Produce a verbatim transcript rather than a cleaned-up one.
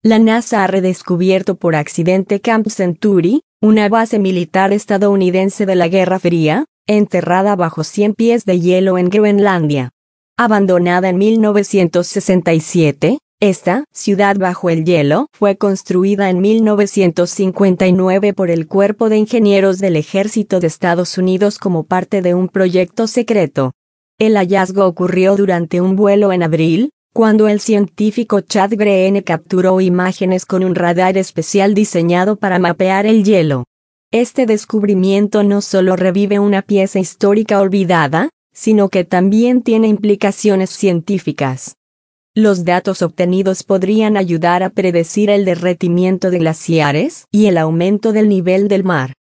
La NASA ha redescubierto por accidente Camp Century, una base militar estadounidense de la Guerra Fría, enterrada bajo cien pies de hielo en Groenlandia. Abandonada en mil novecientos sesenta y siete, esta ciudad bajo el hielo fue construida en mil novecientos cincuenta y nueve por el Cuerpo de Ingenieros del Ejército de Estados Unidos como parte de un proyecto secreto. El hallazgo ocurrió durante un vuelo en abril, cuando el científico Chad Green capturó imágenes con un radar especial diseñado para mapear el hielo. Este descubrimiento no solo revive una pieza histórica olvidada, sino que también tiene implicaciones científicas. Los datos obtenidos podrían ayudar a predecir el derretimiento de glaciares y el aumento del nivel del mar.